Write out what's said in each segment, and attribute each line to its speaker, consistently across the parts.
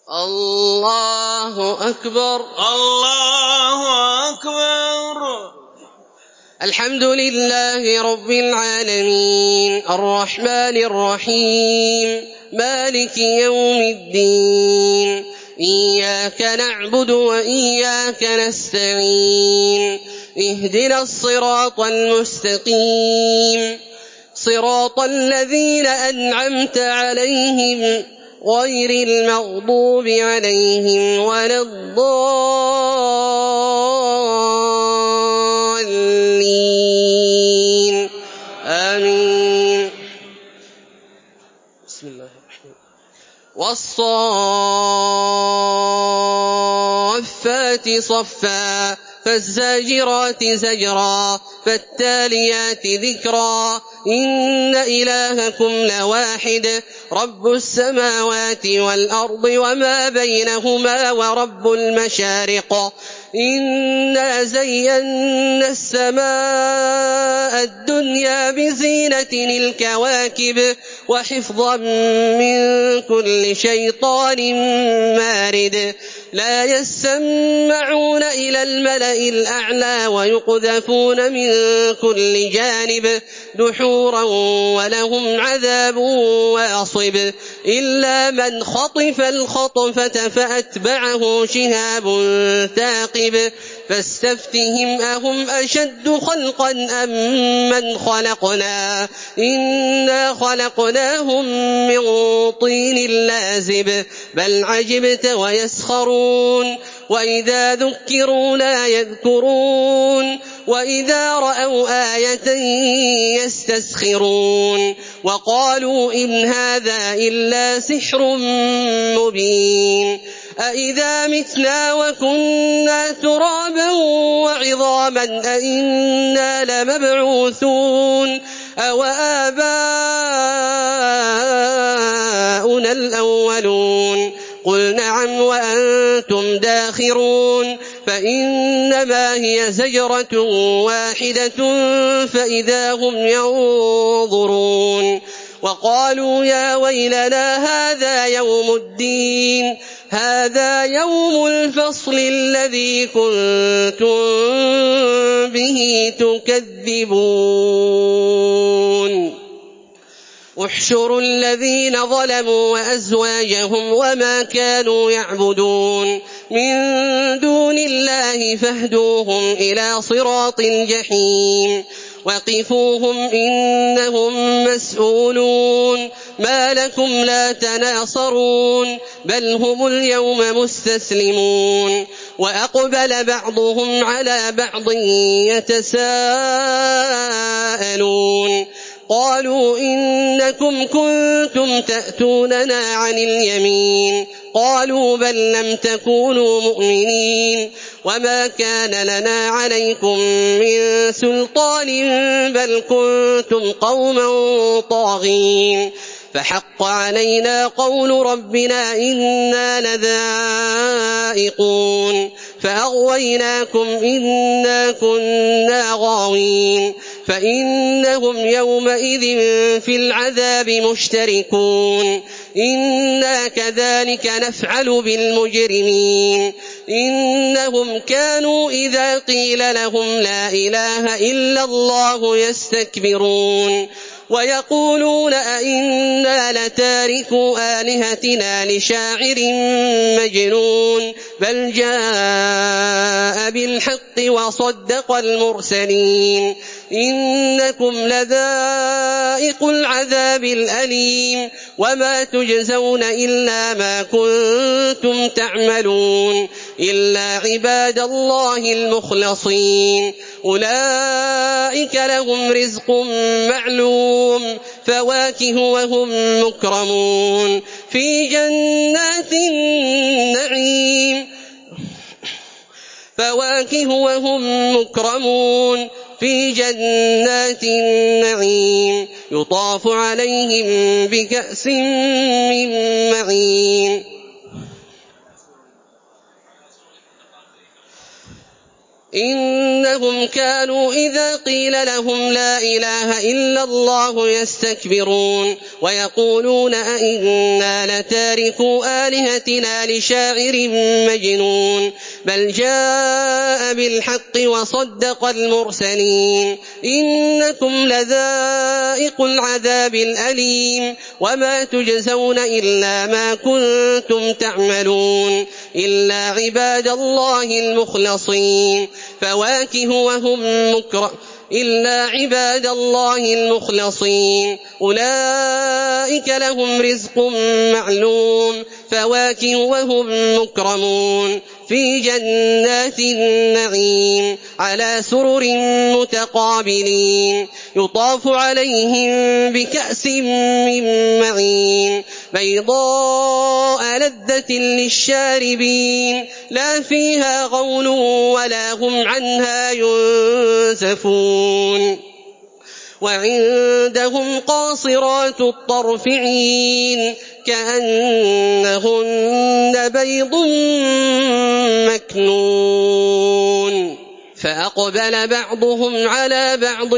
Speaker 1: الله أكبر.
Speaker 2: الله أكبر.
Speaker 1: الحمد لله رب العالمين الرحمن الرحيم مالك يوم الدين إياك نعبد وإياك نستعين اهدنا الصراط المستقيم صراط الذين أنعمت عليهم غير المغضوب عليهم ولا الضالين آمين. بسم الله الرحمن الرحيم. والصافات صفا فالزاجرات زجرا فالتاليات ذكرا إن إلهكم لواحد رب السماوات والأرض وما بينهما ورب المشارق إنا زينا السماء الدنيا بزينة الكواكب وحفظا من كل شيطان مارد لا يسمعون إلى الملأ الأعلى ويقذفون من كل جانب دحورا ولهم عذاب واصب إلا من خطف الخطفة فأتبعه شهاب ثاقب فاستفتهم أهم أشد خلقا أم من خلقنا إنا خلقناهم من طين لازب بل عجبت ويسخرون وإذا ذكروا لا يذكرون وإذا رأوا آية يستسخرون وقالوا إن هذا إلا سحر مبين أإذا متنا وكنا ترابا وعظاما أإنا لمبعوثون أو آباؤنا الأولون قل نعم وأنتم داخرون فإنما هي زجرة واحدة فإذا هم ينظرون وقالوا يا ويلنا هذا يوم الدين هذا يوم الفصل الذي كنتم به تكذبون احشروا الذين ظلموا وأزواجهم وما كانوا يعبدون من دون الله فاهدوهم إلى صراط الجحيم وقفوهم إنهم مسؤولون ما لكم لا تناصرون بل هم اليوم مستسلمون وأقبل بعضهم على بعض يتساءلون قالوا إنكم كنتم تأتوننا عن اليمين قالوا بل لم تكونوا مؤمنين وما كان لنا عليكم من سلطان بل كنتم قوما طاغين فحق علينا قول ربنا إنا لذائقون فأغويناكم إنا كنا غاوين فإنهم يومئذ في العذاب مشتركون إنا كذلك نفعل بالمجرمين إنهم كانوا إذا قيل لهم لا إله إلا الله يستكبرون ويقولون أئنا لتاركوا آلهتنا لشاعر مجنون بل جاء بالحق وصدق المرسلين إنكم لذائق العذاب الأليم وما تجزون إلا ما كنتم تعملون إلا عباد الله المخلصين أولئك لهم رزق معلوم فواكه وهم مكرمون في جنات النعيم فواكه وهم مكرمون في جنات النعيم يطاف عليهم بكأس من معين إنهم إنهم كانوا إذا قيل لهم لا إله إلا الله يستكبرون ويقولون أئنا لتاركو آلهتنا لشاعر مجنون بل جاء بالحق وصدق المرسلين إنكم لذائق العذاب الأليم وما تجزون إلا ما كنتم تعملون إلا عباد الله المخلصين إلا عباد الله المخلصين أولئك لهم رزق معلوم فواكه وهم مكرمون في جنات النعيم على سرر متقابلين يطاف عليهم بكأس من معين بيضاء لذة للشاربين لا فيها غول ولا هم عنها ينزفون وعندهم قاصرات الطرف عين كأنهن بيض مكنون فأقبل بعضهم على بعض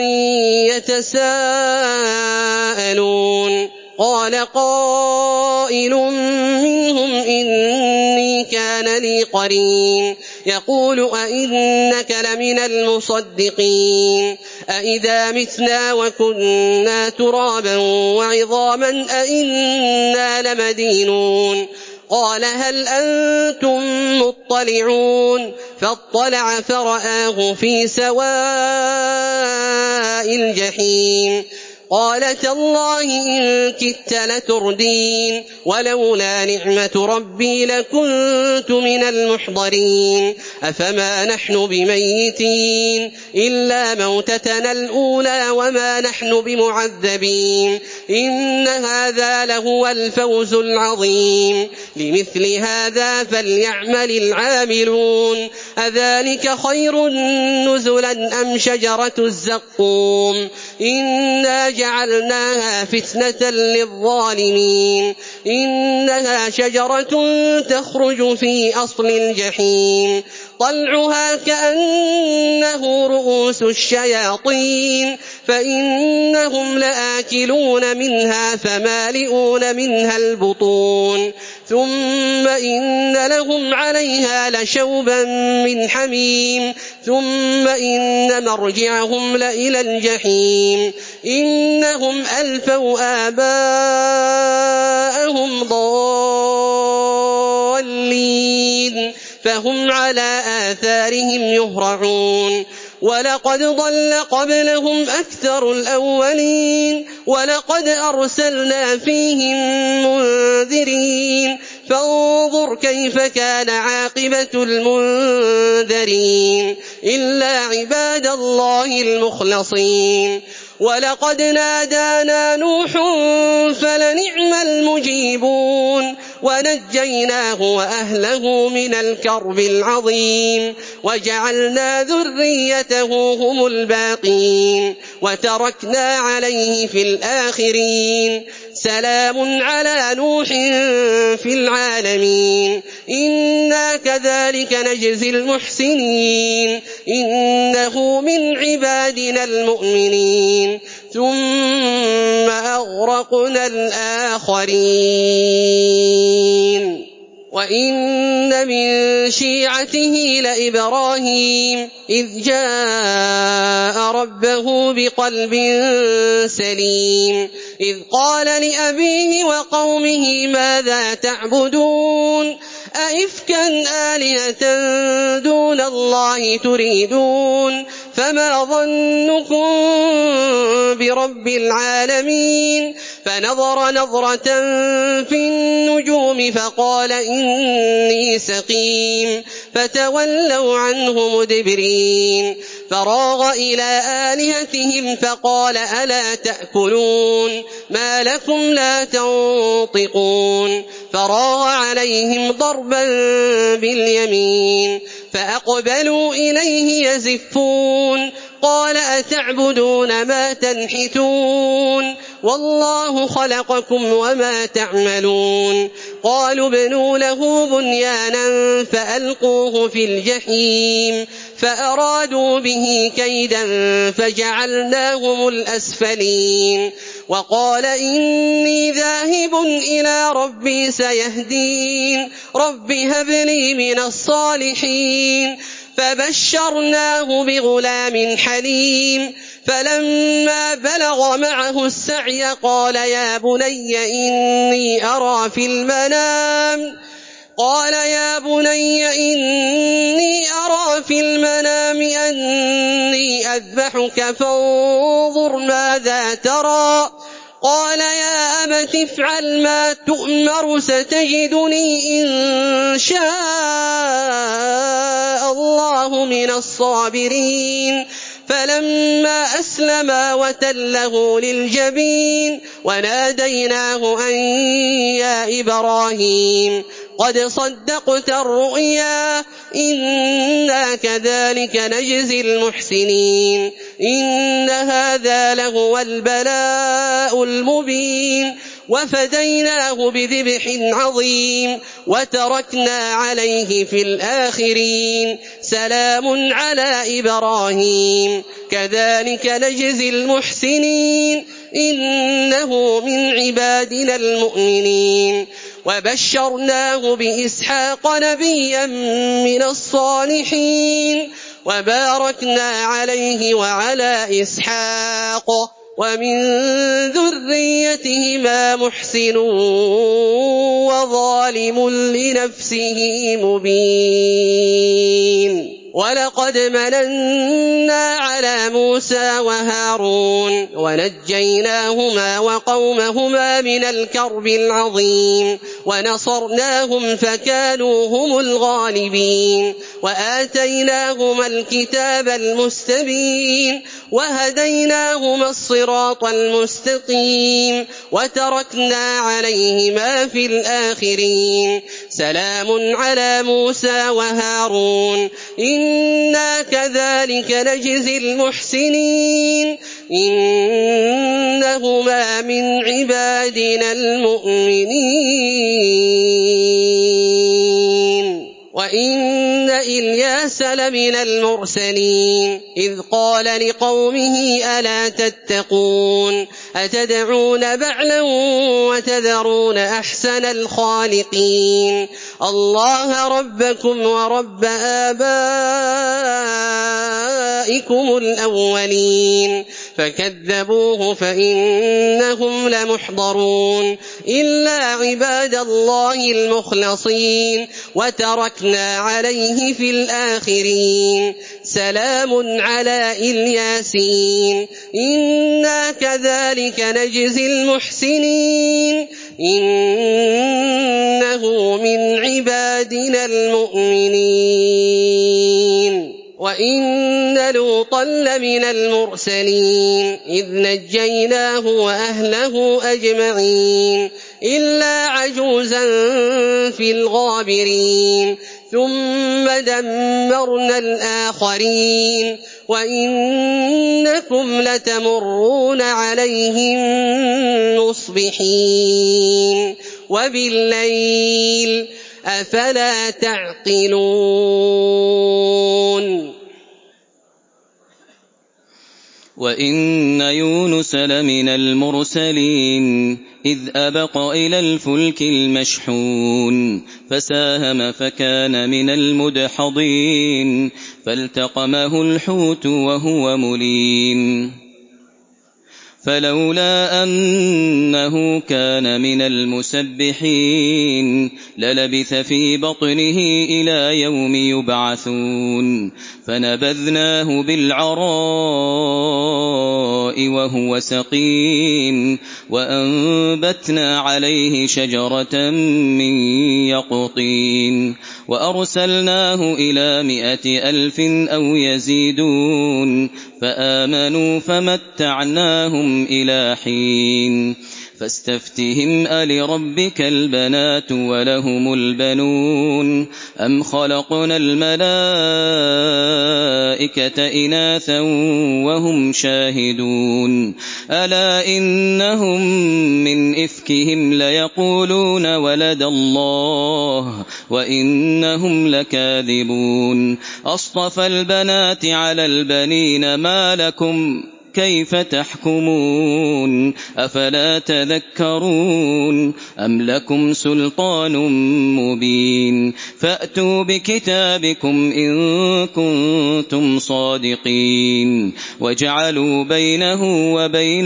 Speaker 1: يتساءلون قال قائل منهم إني كان لي قرين يقول أئنك لمن المصدقين أئذا متنا وكنا ترابا وعظاما أئنا لمدينون قال هل أنتم مطلعون فاطلع فرآه في سواء الجحيم قال تالله إن كدت لتردين ولولا نعمة ربي لكنت من المحضرين أفما نحن بميتين إلا موتتنا الأولى وما نحن بمعذبين إن هذا لهو الفوز العظيم لمثل هذا فليعمل العاملون أذلك خير نزلا أم شجرة الزقوم إنا جعلناها فتنة للظالمين إنها شجرة تخرج في أصل الجحيم طلعها كأنه رؤوس الشياطين فإنهم لآكلون منها فمالئون منها البطون ثم إن لهم عليها لشوبا من حميم ثم إن مرجعهم لإلى الجحيم إنهم ألفوا آباءهم ضالين فهم على آثارهم يهرعون ولقد ضل قبلهم أكثر الأولين ولقد أرسلنا فيهم منذرين فانظر كيف كان عاقبة المنذرين إلا عباد الله المخلصين ولقد نادانا نوح فلنعم المجيبون ونجيناه وأهله من الكرب العظيم وجعلنا ذريته هم الباقين وتركنا عليه في الآخرين سلام على نوح في العالمين إنا كذلك نجزي المحسنين إنه من عبادنا المؤمنين ثم أغرقنا الآخرين وإن من شيعته لإبراهيم إذ جاء ربه بقلب سليم إذ قال لأبيه وقومه ماذا تعبدون أئفكا آلهة دون الله تريدون فما ظنكم برب العالمين فنظر نظرة في النجوم فقال إني سقيم فتولوا عنه مدبرين فراغ إلى آلهتهم فقال ألا تأكلون ما لكم لا تنطقون فراغ عليهم ضربا باليمين فأقبلوا إليه يزفون قال أتعبدون ما تنحتون والله خلقكم وما تعملون قالوا ابنوا له بنيانا فألقوه في الجحيم فأرادوا به كيدا فجعلناهم الأسفلين وقال إني ذاهب إلى ربي سيهدين رب هب لي من الصالحين فبشرناه بغلام حليم فلما بلغ معه السعي قال يا بني إني أرى في المنام أني أذبحك فانظر ماذا ترى قال يا أبت افعل ما تؤمر ستجدني إن شاء الله من الصابرين فلما أسلما وتله للجبين وناديناه أن يا إبراهيم قد صدقت الرؤيا إنا كذلك نجزي المحسنين إن هذا لهو البلاء المبين وفديناه بذبح عظيم وتركنا عليه في الآخرين سلام على إبراهيم كذلك نجزي المحسنين إنه من عبادنا المؤمنين وبشرناه بإسحاق نبيا من الصالحين وباركنا عليه وعلى إسحاق ومن ذريتهما محسن وظالم لنفسه مبين ولقد مننا على موسى وهارون ونجيناهما وقومهما من الكرب العظيم ونصرناهم فكانوا هم الغالبين وآتيناهما الكتاب المستبين وهديناهما الصراط المستقيم وتركنا عليهما في الآخرين سلام على موسى وهارون إنا كذلك نجزي المحسنين إنهما من عبادنا المؤمنين وإن إلياس لمن المرسلين إذ قال لقومه ألا تتقون أتدعون بعلا وتذرون أحسن الخالقين الله ربكم ورب آبائكم الأولين فكذبوه فإنهم لمحضرون إلا عباد الله المخلصين وتركنا عليه في الآخرين سلام على الياسين إنا كذلك نجزي المحسنين إنه من عبادنا المؤمنين وإن لوطا لمن المرسلين إذ نجيناه وأهله أجمعين إلا عجوزا في الغابرين ثم دمرنا الآخرين وإنكم لتمرون عليهم مصبحين وبالليل أفلا تعقلون
Speaker 3: وإن يونس لمن المرسلين إذ أبق إلى الفلك المشحون فساهم فكان من المدحضين فالتقمه الحوت وهو مليم فلولا أنه كان من المسبحين للبث في بطنه إلى يوم يبعثون فنبذناه بالعراء وهو سقيم وأنبتنا عليه شجرة من يقطين وأرسلناه إلى 100,000 أو يزيدون فآمنوا فمتعناهم إلى حين فاستفتهم ألربك البنات ولهم البنون أم خلقنا الملائكة إناثا وهم شاهدون ألا إنهم من إفكهم ليقولون ولد الله وإنهم لكاذبون أصطفى البنات على البنين ما لكم كيف تحكمون أفلا تذكرون أم لكم سلطان مبين فأتوا بكتابكم إن كنتم صادقين وجعلوا بينه وبين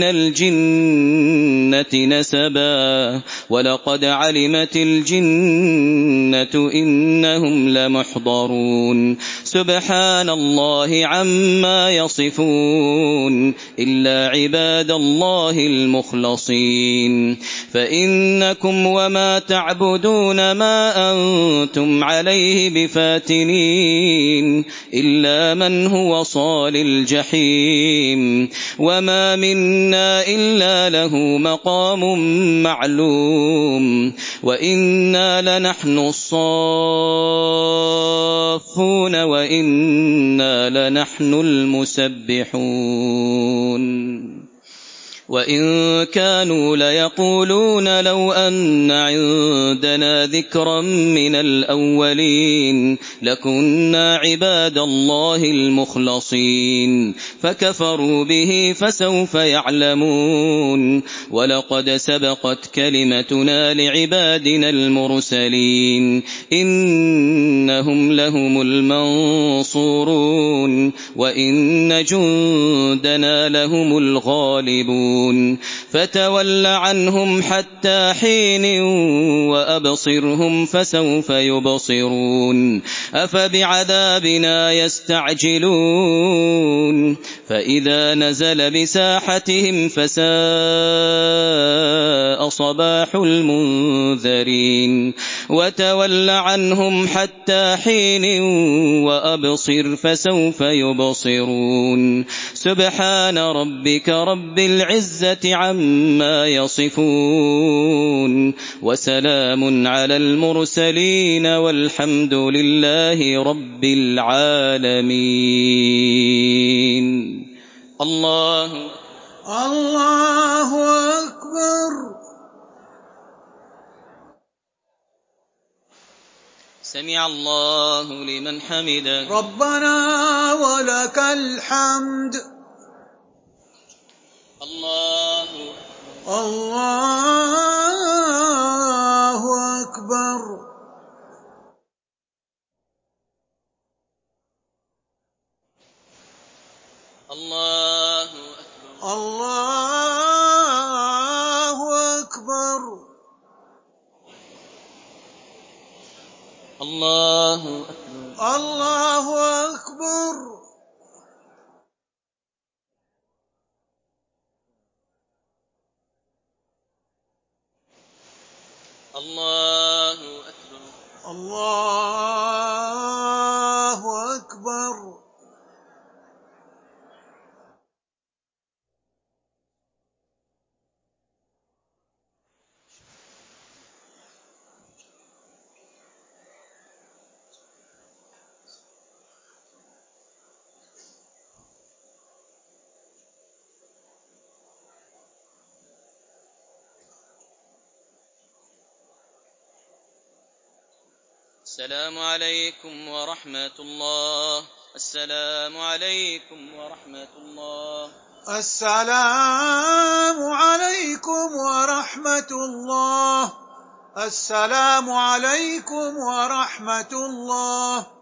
Speaker 3: الجنة نسبا ولقد علمت الجنة إنهم لمحضرون سبحان الله عما يصفون إلا عباد الله المخلصين فإنكم وما تعبدون ما أنتم عليه بفاتنين إلا من هو صال الجحيم وما منا إلا له مقام معلوم وإنا لنحن الصافون وإنا لنحن المسبحون وإن كانوا ليقولون لو أن عندنا ذكرا من الأولين لكنا عباد الله المخلصين فكفروا به فسوف يعلمون ولقد سبقت كلمتنا لعبادنا المرسلين إنهم لهم المنصورون وإن جندنا لهم الغالبون فتول عنهم حتى حين وأبصرهم فسوف يبصرون أفبعذابنا يستعجلون فإذا نزل بساحتهم فساء صباح المنذرين وتول عنهم حتى حين وأبصر فسوف يبصرون سبحان ربك رب العزة عما يصفون وسلام على المرسلين والحمد لله رب العالمين الله
Speaker 2: أكبر
Speaker 3: سمع الله لمن حمده
Speaker 2: ربنا ولك الحمد
Speaker 3: الله
Speaker 2: أكبر
Speaker 3: الله
Speaker 2: أكبر
Speaker 3: الله
Speaker 2: أكبر
Speaker 3: الله أكبر
Speaker 2: الله أكبر
Speaker 3: السلام عليكم ورحمة الله السلام عليكم ورحمة الله
Speaker 2: السلام عليكم ورحمة الله السلام عليكم ورحمة الله